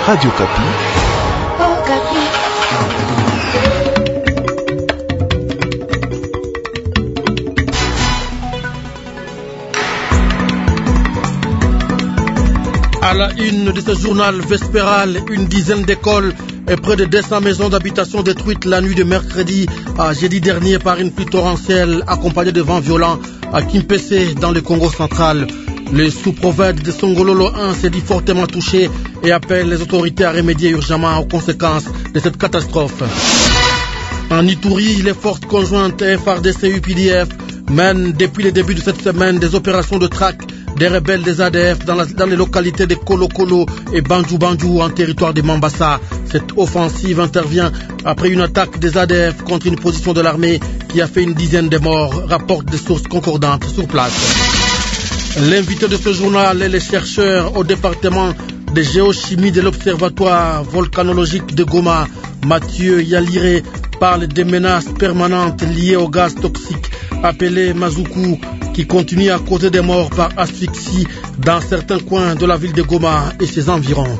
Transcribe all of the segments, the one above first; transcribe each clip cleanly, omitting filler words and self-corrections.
Radio Kapi. Kapi. À la une de ce journal vespéral, une dizaine d'écoles et près de 200 maisons d'habitation détruites la nuit de mercredi à jeudi dernier par une pluie torrentielle accompagnée de vents violents à Kimpese dans le Congo central. Le sous-prophète de Songololo 1 s'est dit fortement touché et appelle les autorités à remédier urgemment aux conséquences de cette catastrophe. En Ituri, les forces conjointes FARDC-UPDF mènent depuis le début de cette semaine des opérations de traque des rebelles des ADF dans les localités de Kolo-Kolo et Banjou-Banjou en territoire de Mambasa. Cette offensive intervient après une attaque des ADF contre une position de l'armée qui a fait une dizaine de morts, rapportent des sources concordantes sur place. L'invité de ce journal est le chercheur au département de géochimie de l'Observatoire volcanologique de Goma, Mathieu Yalire, parle des menaces permanentes liées au gaz toxique appelé Mazuku, qui continue à causer des morts par asphyxie dans certains coins de la ville de Goma et ses environs.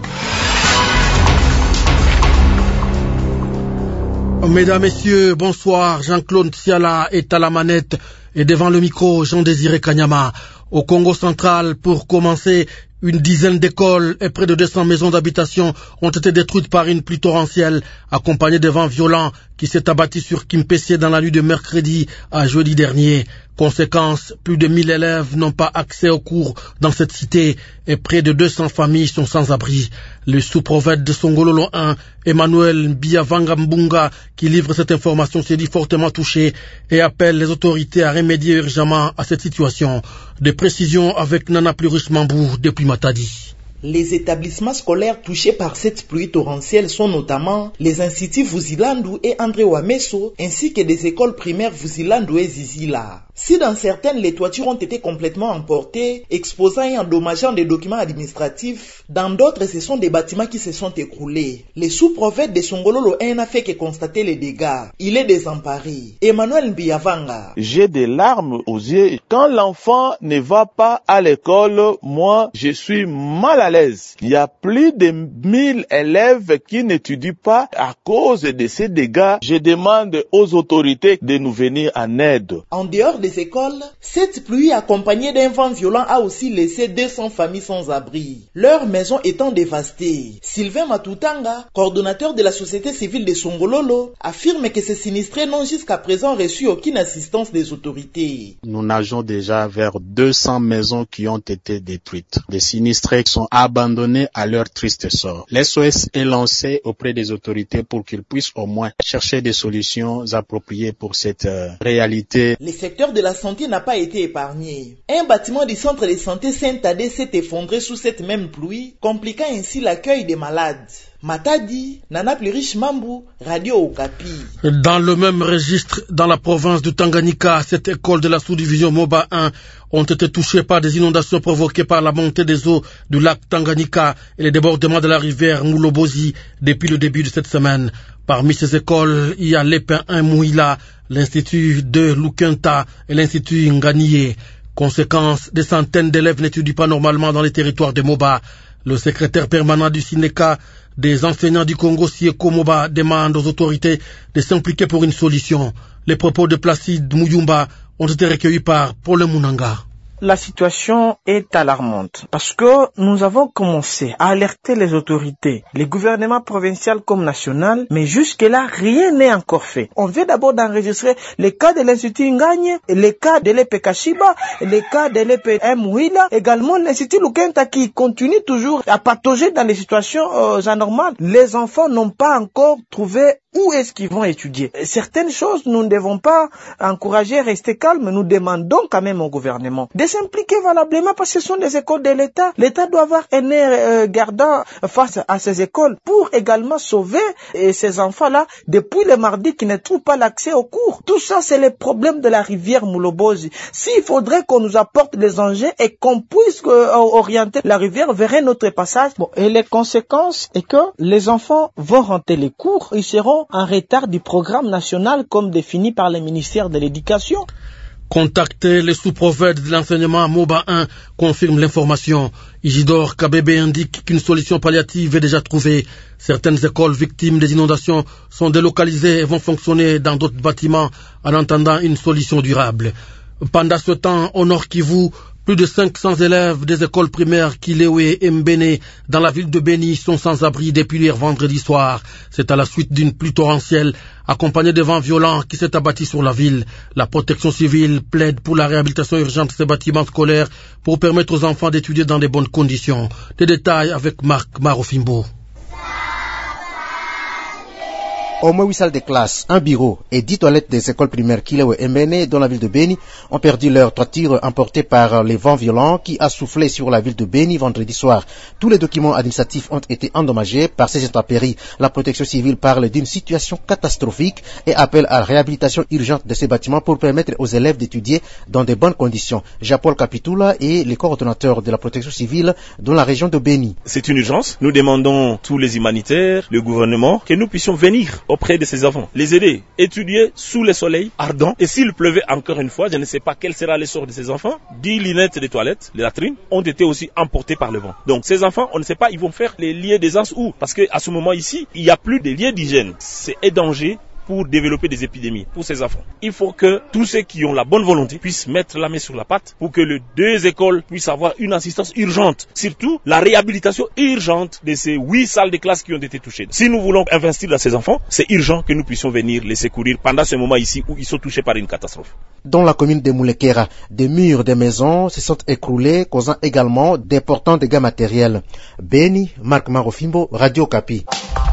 Mesdames, Messieurs, bonsoir. Jean-Claude Siala est à la manette et devant le micro, Jean-Désiré Kanyama. Au Congo central, pour commencer, une dizaine d'écoles et près de 200 maisons d'habitation ont été détruites par une pluie torrentielle accompagnée de vents violents qui s'est abattu sur Kimpese dans la nuit de mercredi à jeudi dernier. Conséquence, plus de 1000 élèves n'ont pas accès aux cours dans cette cité et près de 200 familles sont sans abri. Le sous-prophète de Songololo 1, Emmanuel Biavanga Mbunga, qui livre cette information, s'est dit fortement touché et appelle les autorités à remédier urgemment à cette situation. Des précisions avec Nana Plurish Mambou depuis Matadi. Les établissements scolaires touchés par cette pluie torrentielle sont notamment les instituts Vuzilandu et André Wameso, ainsi que des écoles primaires Vuzilandu et Zizila. Si dans certaines les toitures ont été complètement emportées, exposant et endommageant des documents administratifs, dans d'autres ce sont des bâtiments qui se sont écroulés. Le sous-prophète de Songololo 1 n'a fait que constater les dégâts. Il est désemparé. Emmanuel Mbiavanga. J'ai des larmes aux yeux. Quand l'enfant ne va pas à l'école, moi je suis mal à l'aise. Il y a plus de 1000 élèves qui n'étudient pas à cause de ces dégâts. Je demande aux autorités de nous venir en aide. En dehors des écoles, cette pluie accompagnée d'un vent violent a aussi laissé 200 familles sans abri, leurs maisons étant dévastées. Sylvain Matutanga, coordonnateur de la société civile de Songololo, affirme que ces sinistrés n'ont jusqu'à présent reçu aucune assistance des autorités. Nous nageons déjà vers 200 maisons qui ont été détruites. Les sinistrés sont abandonnés à leur triste sort. L'SOS est lancé auprès des autorités pour qu'ils puissent au moins chercher des solutions appropriées pour cette réalité. Le secteur de la santé n'a pas été épargné. Un bâtiment du centre de santé Saint-Tadé s'est effondré sous cette même pluie, compliquant ainsi l'accueil des malades. Matadi, Nana Plurish Mambou, Radio Okapi. Dans le même registre, dans la province du Tanganyika, cette école de la sous-division Moba 1 ont été touchées par des inondations provoquées par la montée des eaux du lac Tanganyika et les débordements de la rivière Moulobozi depuis le début de cette semaine. Parmi ces écoles, il y a l'Epin 1 Mouila, l'Institut de Lukenta et l'Institut Nganiye. Conséquence, des centaines d'élèves n'étudient pas normalement dans les territoires de Moba. Le secrétaire permanent du Sinéca des enseignants du Congo, Sieko Moba, demande aux autorités de s'impliquer pour une solution. Les propos de Placide Mouyumba ont été recueillis par Paul Munanga. La situation est alarmante parce que nous avons commencé à alerter les autorités, les gouvernements provinciaux comme national, mais jusque-là, rien n'est encore fait. On vient d'abord d'enregistrer les cas de l'Institut Ngagne, les cas de l'EP Kashiba, les cas de l'EP Mouila, également l'Institut Lukenta qui continue toujours à patauger dans les situations anormales. Les enfants n'ont pas encore trouvé où est-ce qu'ils vont étudier. Certaines choses, nous ne devons pas encourager à rester calme. Nous demandons quand même au gouvernement de s'impliquer valablement parce que ce sont des écoles de l'État. L'État doit avoir un air gardant face à ces écoles pour également sauver ces enfants-là depuis le mardi qui ne trouvent pas l'accès aux cours. Tout ça, c'est le problème de la rivière Moulobozi. S'il faudrait qu'on nous apporte des engins et qu'on puisse orienter la rivière vers un autre passage, et les conséquences est que les enfants vont rentrer les cours, ils seront en retard du programme national comme défini par le ministère de l'Éducation. Contactez les sous-prophètes de l'enseignement MOBA 1, confirme l'information. Isidore Kabebe indique qu'une solution palliative est déjà trouvée. Certaines écoles victimes des inondations sont délocalisées et vont fonctionner dans d'autres bâtiments en attendant une solution durable. Pendant ce temps, au Nord Kivu, plus de 500 élèves des écoles primaires Kilewe et Mbene dans la ville de Beni sont sans abri depuis hier vendredi soir. C'est à la suite d'une pluie torrentielle accompagnée de vents violents qui s'est abattu sur la ville. La protection civile plaide pour la réhabilitation urgente de ces bâtiments scolaires pour permettre aux enfants d'étudier dans de bonnes conditions. Des détails avec Marc Marofimbo. Au moins 8 salles de classe, un bureau et 10 toilettes des écoles primaires Kilewe et Mbene dans la ville de Beni ont perdu leur toiture emportée par les vents violents qui a soufflé sur la ville de Beni vendredi soir. Tous les documents administratifs ont été endommagés par ces intempéries. La protection civile parle d'une situation catastrophique et appelle à la réhabilitation urgente de ces bâtiments pour permettre aux élèves d'étudier dans de bonnes conditions. Jean-Paul Capitula est le coordonnateur de la protection civile dans la région de Beni. C'est une urgence. Nous demandons tous les humanitaires, le gouvernement, que nous puissions venir auprès de ces enfants, les aider, étudier sous le soleil ardent. Et s'il pleuvait encore une fois, je ne sais pas quel sera le sort de ces enfants. 10 lunettes de toilettes, les latrines, ont été aussi emportées par le vent. Donc ces enfants, on ne sait pas, ils vont faire les lieux d'aisance où? Parce qu'à ce moment ici, il n'y a plus de lieux d'hygiène. C'est un danger pour développer des épidémies pour ces enfants. Il faut que tous ceux qui ont la bonne volonté puissent mettre la main sur la pâte pour que les deux écoles puissent avoir une assistance urgente. Surtout la réhabilitation urgente de ces 8 salles de classe qui ont été touchées. Si nous voulons investir dans ces enfants, c'est urgent que nous puissions venir les secourir pendant ce moment ici où ils sont touchés par une catastrophe. Dans la commune de Moulekera, des murs des maisons se sont écroulés, causant également d'importants dégâts matériels. Beni, Marc Marofimbo, Radio Kapi.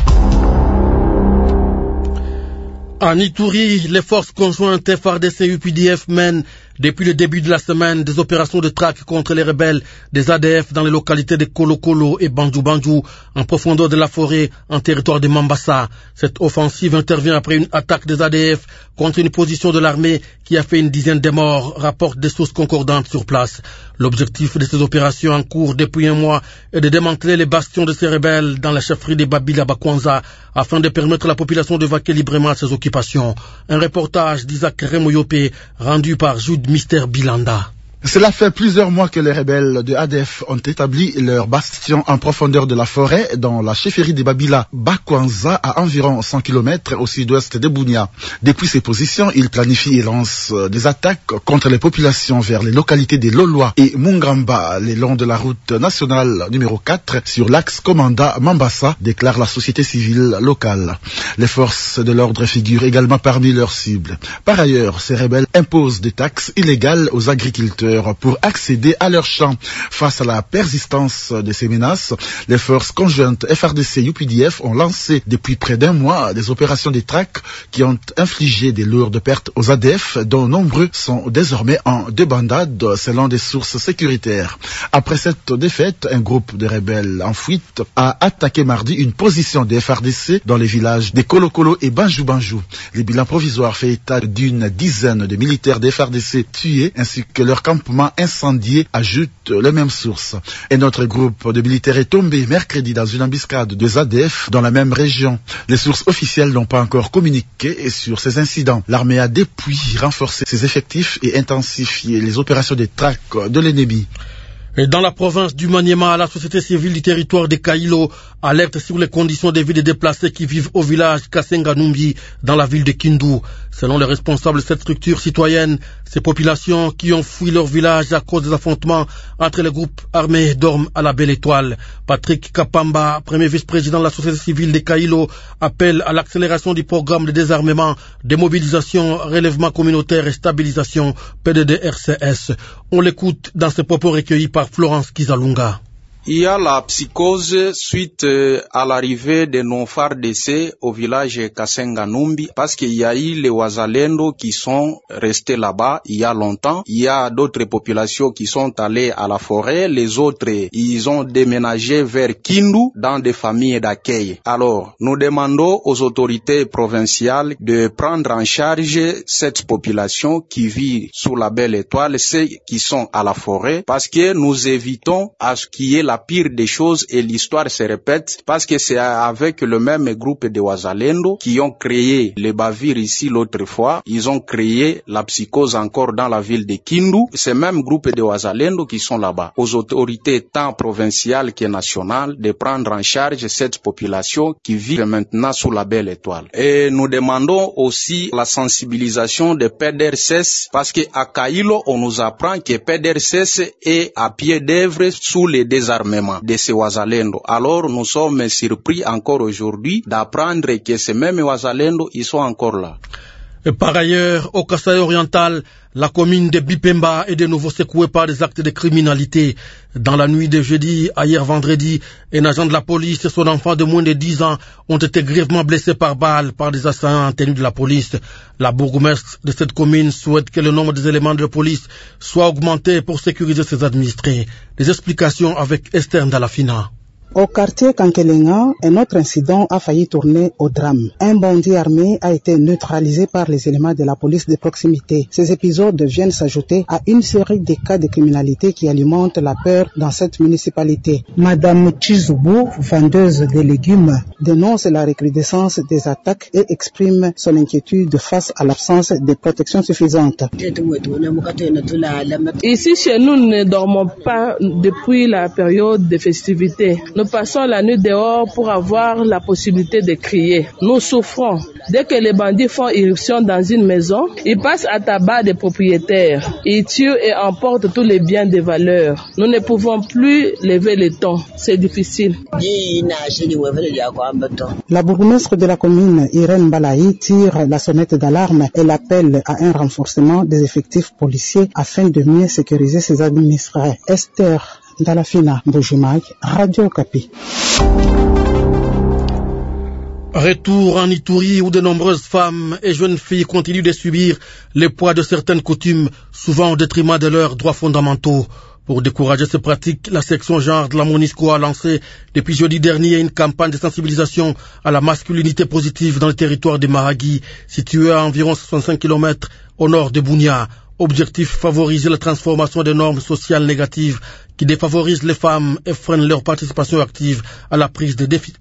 En Ituri, les forces conjointes FARDC-UPDF mènent depuis le début de la semaine des opérations de traque contre les rebelles des ADF dans les localités de Kolokolo et Bandjou en profondeur de la forêt en territoire de Mambasa. Cette offensive intervient après une attaque des ADF contre une position de l'armée qui a fait une dizaine de morts, rapportent des sources concordantes sur place. L'objectif de ces opérations en cours depuis un mois est de démanteler les bastions de ces rebelles dans la chefferie de Babila Bakwanza afin de permettre à la population de vaquer librement à ses occupations. Un reportage d'Isaac Remoyope rendu par Jude Mister Bilanda. Cela fait plusieurs mois que les rebelles de ADF ont établi leur bastion en profondeur de la forêt dans la chefferie de Babila Bakwanza à environ 100 km au sud-ouest de Bunia. Depuis ces positions, ils planifient et lancent des attaques contre les populations vers les localités de Lolwa et Mungamba, le long de la route nationale numéro 4 sur l'axe Komanda Mambasa, déclare la société civile locale. Les forces de l'ordre figurent également parmi leurs cibles. Par ailleurs, ces rebelles imposent des taxes illégales aux agriculteurs pour accéder à leurs champs. Face à la persistance de ces menaces, les forces conjointes FARDC-UPDF ont lancé depuis près d'un mois des opérations de traque qui ont infligé des lourdes pertes aux ADF, dont nombreux sont désormais en débandade selon des sources sécuritaires. Après cette défaite, un groupe de rebelles en fuite a attaqué mardi une position des FARDC dans les villages de Kolokolo et Bandjou. Les bilans provisoires fait état d'une dizaine de militaires des FARDC tués ainsi que leur campement incendié, ajoute les mêmes sources. Et notre groupe de militaires est tombé mercredi dans une embuscade des ADF dans la même région. Les sources officielles n'ont pas encore communiqué sur ces incidents. L'armée a depuis renforcé ses effectifs et intensifié les opérations de traque de l'ennemi. Et dans la province du Maniema, la société civile du territoire de Kailo alerte sur les conditions de vie des déplacés qui vivent au village Kasenga Numbi dans la ville de Kindu. Selon les responsables de cette structure citoyenne, ces populations qui ont fui leur village à cause des affrontements entre les groupes armés dorment à la belle étoile. Patrick Kapamba, premier vice-président de la société civile de Kailo, appelle à l'accélération du programme de désarmement, démobilisation, relèvement communautaire et stabilisation PDD-RCS. On l'écoute dans ses propos recueillis par Florence Kizalunga. Il y a la psychose suite à l'arrivée de nos FARDC au village Kasenga Numbi parce qu'il y a eu les Wazalendo qui sont restés là-bas il y a longtemps. Il y a d'autres populations qui sont allées à la forêt. Les autres, ils ont déménagé vers Kindu dans des familles d'accueil. Alors, nous demandons aux autorités provinciales de prendre en charge cette population qui vit sous la belle étoile, ceux qui sont à la forêt, parce que nous évitons à ce qu'il y ait la pire des choses et l'histoire se répète parce que c'est avec le même groupe de Wazalendo qui ont créé les bavires ici l'autre fois. Ils ont créé la psychose encore dans la ville de Kindu. Ces mêmes groupes de Wazalendo qui sont là-bas. Aux autorités tant provinciales que nationales de prendre en charge cette population qui vit maintenant sous la belle étoile. Et nous demandons aussi la sensibilisation de PDRCS parce que à Kailo, on nous apprend que PDRCS est à pied d'œuvre sous le désarmement de ces Wazalendo. Alors nous sommes surpris encore aujourd'hui d'apprendre que ces mêmes Wazalendo, ils sont encore là. Et par ailleurs, au Kasaï oriental, la commune de Bipemba est de nouveau secouée par des actes de criminalité. Dans la nuit de jeudi à hier vendredi, un agent de la police et son enfant de moins de 10 ans ont été grièvement blessés par balle par des assaillants en tenue de la police. La bourgmestre de cette commune souhaite que le nombre des éléments de police soit augmenté pour sécuriser ses administrés. Les explications avec Esther Ndalafina. Au quartier Kankelenga, un autre incident a failli tourner au drame. Un bandit armé a été neutralisé par les éléments de la police de proximité. Ces épisodes viennent s'ajouter à une série de cas de criminalité qui alimentent la peur dans cette municipalité. Madame Chizubu, vendeuse de légumes, dénonce la recrudescence des attaques et exprime son inquiétude face à l'absence de protection suffisante. Ici, chez nous, nous ne dormons pas depuis la période des festivités. Nous passons la nuit dehors pour avoir la possibilité de crier. Nous souffrons. Dès que les bandits font irruption dans une maison, ils passent à tabac des propriétaires. Ils tuent et emportent tous les biens de valeur. Nous ne pouvons plus lever le ton. C'est difficile. La bourgmestre de la commune, Irène Balaï, tire la sonnette d'alarme et l'appelle à un renforcement des effectifs policiers afin de mieux sécuriser ses administrés. Esther Ndalafina, Bujimaï, Radio Kapi. Retour en Ituri où de nombreuses femmes et jeunes filles continuent de subir le poids de certaines coutumes, souvent au détriment de leurs droits fondamentaux. Pour décourager ces pratiques, la section genre de la MONUSCO a lancé depuis jeudi dernier une campagne de sensibilisation à la masculinité positive dans le territoire de Maragui, situé à environ 65 km au nord de Bunia. Objectif, favoriser la transformation des normes sociales négatives qui défavorisent les femmes et freinent leur participation active à la prise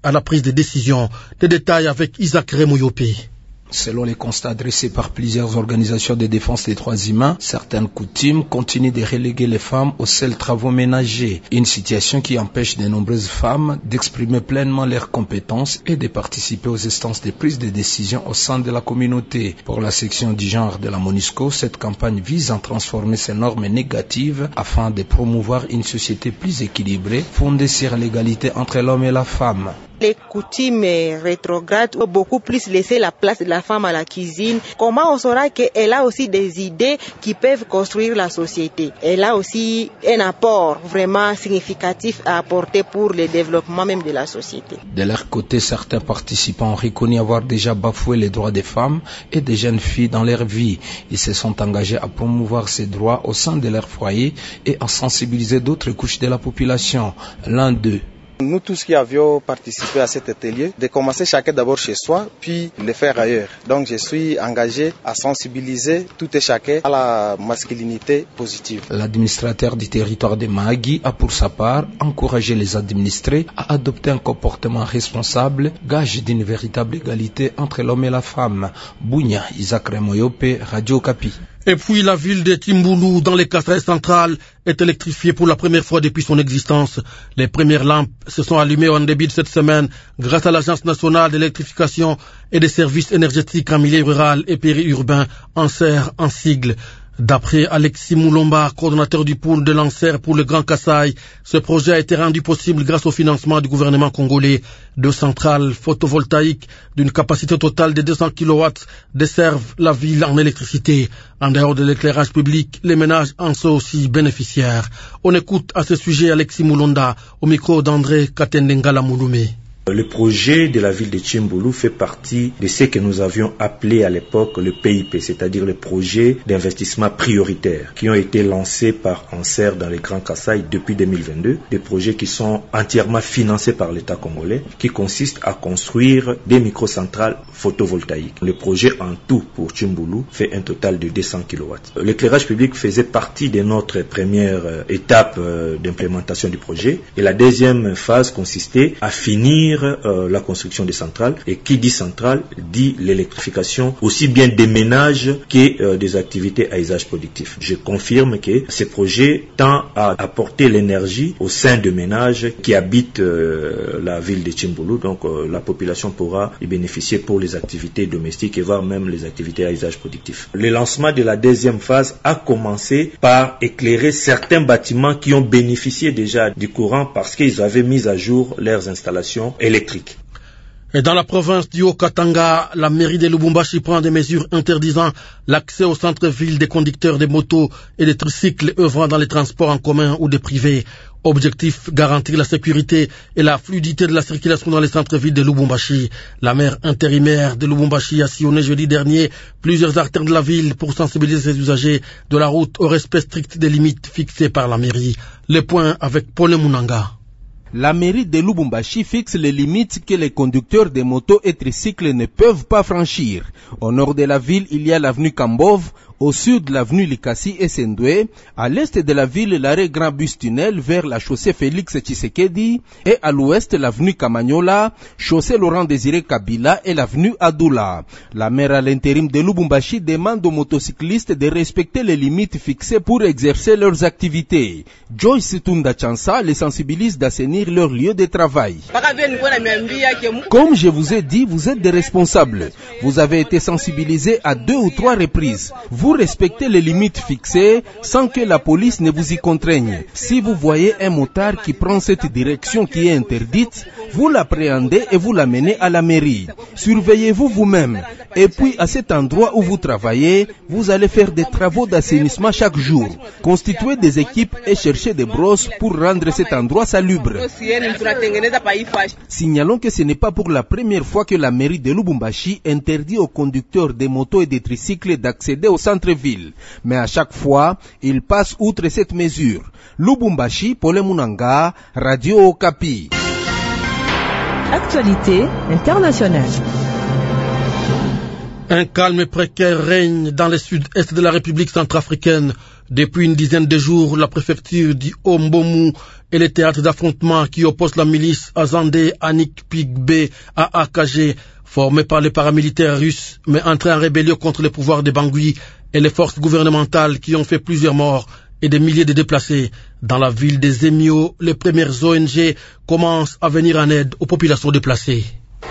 de décision. Des détails avec Isaac Remoyope. Selon les constats dressés par plusieurs organisations de défense des droits humains, certaines coutumes continuent de reléguer les femmes aux seuls travaux ménagers, une situation qui empêche de nombreuses femmes d'exprimer pleinement leurs compétences et de participer aux instances de prise de décision au sein de la communauté. Pour la section du genre de la MONUSCO, cette campagne vise à transformer ces normes négatives afin de promouvoir une société plus équilibrée, fondée sur l'égalité entre l'homme et la femme. Les coutumes rétrogrades ont beaucoup plus laissé la place de la femme à la cuisine. Comment on saura qu'elle a aussi des idées qui peuvent construire la société? Elle a aussi un apport vraiment significatif à apporter pour le développement même de la société. De leur côté, certains participants ont reconnu avoir déjà bafoué les droits des femmes et des jeunes filles dans leur vie. Ils se sont engagés à promouvoir ces droits au sein de leur foyer et à sensibiliser d'autres couches de la population. L'un d'eux, nous tous qui avions participé à cet atelier, de commencer chacun d'abord chez soi, puis le faire ailleurs. Donc je suis engagé à sensibiliser tout et chacun à la masculinité positive. L'administrateur du territoire de Mahagi a pour sa part encouragé les administrés à adopter un comportement responsable, gage d'une véritable égalité entre l'homme et la femme. Bunia, Isaac Remoyope, Radio Kapi. Et puis la ville de Timbulu, dans les Kasaï centrales, est électrifiée pour la première fois depuis son existence. Les premières lampes se sont allumées en début de cette semaine grâce à l'Agence nationale d'électrification et des services énergétiques en milieu rural et périurbain, ANSER en sigle. D'après Alexis Moulomba, coordonnateur du pôle de l'ANSER pour le Grand Kasaï, ce projet a été rendu possible grâce au financement du gouvernement congolais. 2 centrales photovoltaïques d'une capacité totale de 200 kW desservent la ville en électricité. En dehors de l'éclairage public, les ménages en sont aussi bénéficiaires. On écoute à ce sujet Alexis Moulonda au micro d'André Katendengala Mouloumé. Le projet de la ville de Tchimboulou fait partie de ce que nous avions appelé à l'époque le PIP, c'est-à-dire les projets d'investissement prioritaires qui ont été lancés par ANSER dans les Grands Kasaï depuis 2022, des projets qui sont entièrement financés par l'État congolais, qui consistent à construire des microcentrales photovoltaïques. Le projet en tout pour Tchimboulou fait un total de 200 kW. L'éclairage public faisait partie de notre première étape d'implémentation du projet, et la deuxième phase consistait à finir la construction des centrales, et qui dit centrale dit l'électrification aussi bien des ménages que des activités à usage productif. Je confirme que ce projet tend à apporter l'énergie au sein de ménages qui habitent la ville de Tchimboulou, donc la population pourra y bénéficier pour les activités domestiques et voire même les activités à usage productif. Le lancement de la deuxième phase a commencé par éclairer certains bâtiments qui ont bénéficié déjà du courant parce qu'ils avaient mis à jour leurs installations électriques. Et dans la province du Haut-Katanga, la mairie de Lubumbashi prend des mesures interdisant l'accès au centre-ville des conducteurs de motos et de tricycles œuvrant dans les transports en commun ou des privés. Objectif, garantir la sécurité et la fluidité de la circulation dans les centres-villes de Lubumbashi. La maire intérimaire de Lubumbashi a sillonné jeudi dernier plusieurs artères de la ville pour sensibiliser ses usagers de la route au respect strict des limites fixées par la mairie. Les points avec Paul Munanga. La mairie de Lubumbashi fixe les limites que les conducteurs de motos et tricycles ne peuvent pas franchir. Au nord de la ville, il y a l'avenue Kambov, au sud l'avenue Likasi et Sendoué, à l'est de la ville l'arrêt Grand Bus Tunnel vers la chaussée Félix Tshisekedi et à l'ouest l'avenue Kamanyola, chaussée Laurent Désiré Kabila et l'avenue Adoula. La maire à l'intérim de Lubumbashi demande aux motocyclistes de respecter les limites fixées pour exercer leurs activités. Joyce Tunda Chansa les sensibilise d'assainir leur lieu de travail. Comme je vous ai dit, vous êtes des responsables. Vous avez été sensibilisés à 2 ou 3 reprises. Vous respectez les limites fixées sans que la police ne vous y contraigne. Si vous voyez un motard qui prend cette direction qui est interdite, vous l'appréhendez et vous l'amenez à la mairie. Surveillez-vous vous-même. Et puis à cet endroit où vous travaillez, vous allez faire des travaux d'assainissement chaque jour. Constituez des équipes et cherchez des brosses pour rendre cet endroit salubre. Signalons que ce n'est pas pour la première fois que la mairie de Lubumbashi interdit aux conducteurs des motos et des tricycles d'accéder au centre-ville. Mais à chaque fois, ils passent outre cette mesure. Lubumbashi, Paul Munanga, Radio Okapi. Actualité internationale. Un calme précaire règne dans le sud-est de la République centrafricaine. Depuis une dizaine de jours, la préfecture du Ombomu est le théâtre d'affrontements qui oppose la milice Azandé Anik Pigbe à AKG, formée par les paramilitaires russes, mais entrée en rébellion contre le pouvoir de Bangui et les forces gouvernementales qui ont fait plusieurs morts et des milliers de déplacés. Dans la ville des Zemio, les premières ONG commencent à venir en aide aux populations déplacées.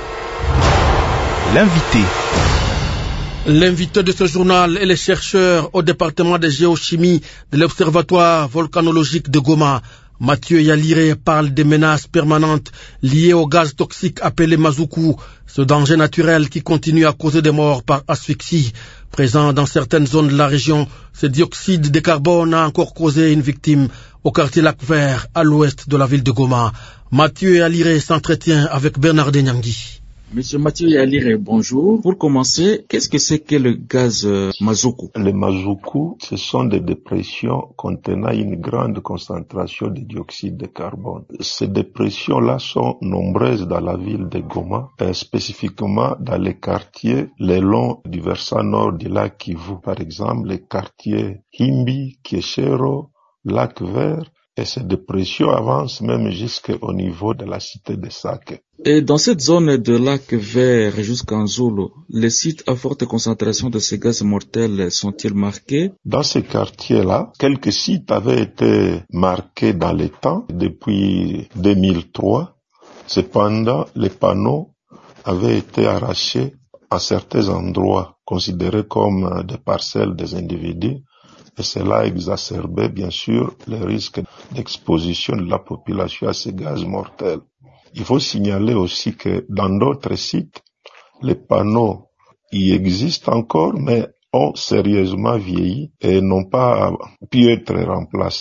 L'invité de ce journal est le chercheur au département de géochimie de l'Observatoire volcanologique de Goma. Mathieu Yalire parle des menaces permanentes liées au gaz toxique appelé Mazuku, ce danger naturel qui continue à causer des morts par asphyxie. Présent dans certaines zones de la région, ce dioxyde de carbone a encore causé une victime au quartier Lac Vert, à l'ouest de la ville de Goma. Mathieu Yalire s'entretient avec Bernard Denyangui. Monsieur Mathieu Yalire, bonjour. Pour commencer, qu'est-ce que c'est que le gaz Mazuku? Le Mazuku, ce sont des dépressions contenant une grande concentration de dioxyde de carbone. Ces dépressions-là sont nombreuses dans la ville de Goma, spécifiquement dans les quartiers le long du versant nord du lac Kivu. Par exemple, les quartiers Himbi, Kieshero, Lac Vert, et ces dépressions avancent même jusqu'au niveau de la cité de Sake. Et dans cette zone de Lac Vert jusqu'en Zulu, les sites à forte concentration de ces gaz mortels sont-ils marqués? Dans ces quartiers-là, quelques sites avaient été marqués dans le temps depuis 2003. Cependant, les panneaux avaient été arrachés à certains endroits considérés comme des parcelles des individus. Et cela exacerbait bien sûr le risque d'exposition de la population à ces gaz mortels. Il faut signaler aussi que dans d'autres sites, les panneaux y existent encore, mais ont sérieusement vieilli et n'ont pas pu être remplacés,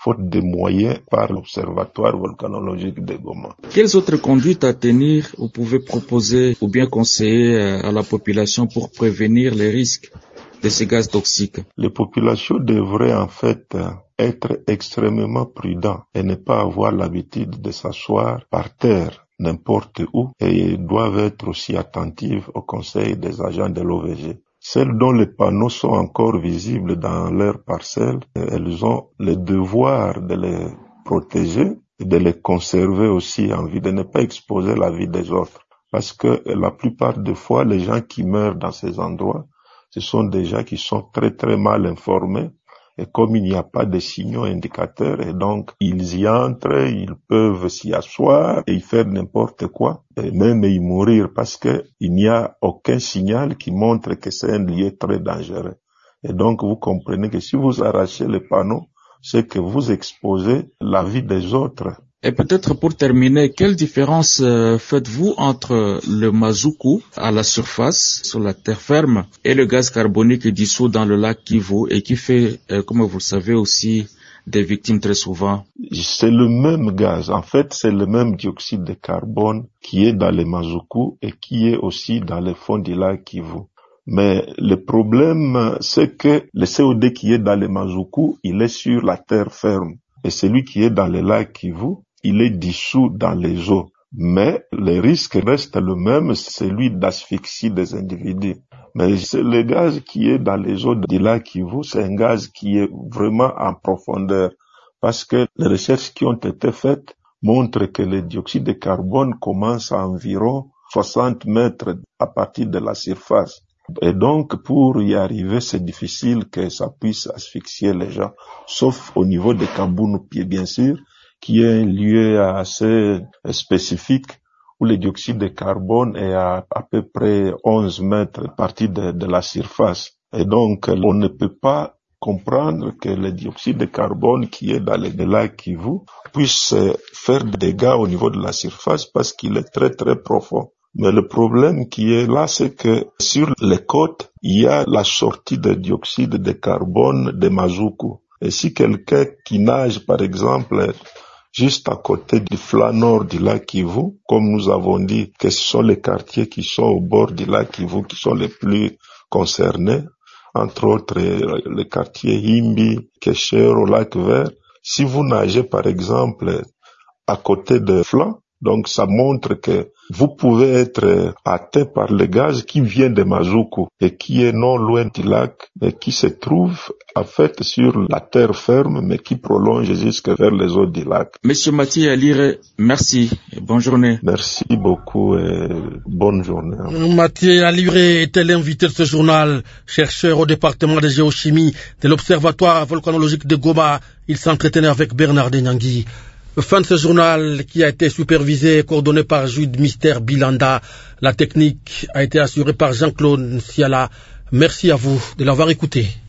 faute de moyens par l'Observatoire volcanologique de Goma. Quelles autres conduites à tenir vous pouvez proposer ou bien conseiller à la population pour prévenir les risques de ces gaz toxiques? Les populations devraient en fait être extrêmement prudents et ne pas avoir l'habitude de s'asseoir par terre n'importe où, et doivent être aussi attentives aux conseils des agents de l'OVG. Celles dont les panneaux sont encore visibles dans leurs parcelles, elles ont le devoir de les protéger et de les conserver aussi en vie, de ne pas exposer la vie des autres. Parce que la plupart des fois, les gens qui meurent dans ces endroits, ce sont des gens qui sont très très mal informés. Et comme il n'y a pas de signaux indicateurs, et donc ils y entrent, ils peuvent s'y asseoir et y faire n'importe quoi, et même y mourir parce que il n'y a aucun signal qui montre que c'est un lieu très dangereux. Et donc vous comprenez que si vous arrachez les panneaux, c'est que vous exposez la vie des autres. Et peut-être pour terminer, quelle différence faites-vous entre le mazoku à la surface, sur la terre ferme, et le gaz carbonique dissous dans le lac Kivu et qui fait, comme vous le savez aussi, des victimes très souvent? C'est le même gaz. En fait, c'est le même dioxyde de carbone qui est dans le mazoku et qui est aussi dans le fond du lac Kivu. Mais le problème, c'est que le CO2 qui est dans le mazoku, il est sur la terre ferme. Et celui qui est dans le lac Kivu, il est dissous dans les eaux. Mais le risque reste le même, c'est celui d'asphyxie des individus. Mais le gaz qui est dans les eaux du lac Kivu, c'est un gaz qui est vraiment en profondeur. Parce que les recherches qui ont été faites montrent que le dioxyde de carbone commence à environ 60 mètres à partir de la surface. Et donc, pour y arriver, c'est difficile que ça puisse asphyxier les gens. Sauf au niveau de Kambounou-Pied, bien sûr, qui est un lieu assez spécifique où le dioxyde de carbone est à peu près 11 mètres à partir de la surface. Et donc, on ne peut pas comprendre que le dioxyde de carbone qui est dans le lac Kivu puisse faire des dégâts au niveau de la surface parce qu'il est très très profond. Mais le problème qui est là, c'est que sur les côtes, il y a la sortie de dioxyde de carbone de mazoku. Et si quelqu'un qui nage, par exemple, juste à côté du flanc nord du lac Kivu, comme nous avons dit que ce sont les quartiers qui sont au bord du lac Kivu qui sont les plus concernés, entre autres les quartiers Himbi, Kesher, au lac Vert. Si vous nagez par exemple à côté de flanc, donc ça montre que vous pouvez être atteint par le gaz qui vient de mazoku et qui est non loin du lac et qui se trouve en fait sur la terre ferme mais qui prolonge jusque vers les eaux du lac. Monsieur Mathieu Alire, merci et bonne journée. Merci beaucoup et bonne journée. Mathieu Alire était l'invité de ce journal, chercheur au département de géochimie de l'Observatoire volcanologique de Goma. Il s'entretenait avec Bernard Denyangui. Fin de ce journal qui a été supervisé et coordonné par Jude Mister Bilanda. La technique a été assurée par Jean-Claude Siala. Merci à vous de l'avoir écouté.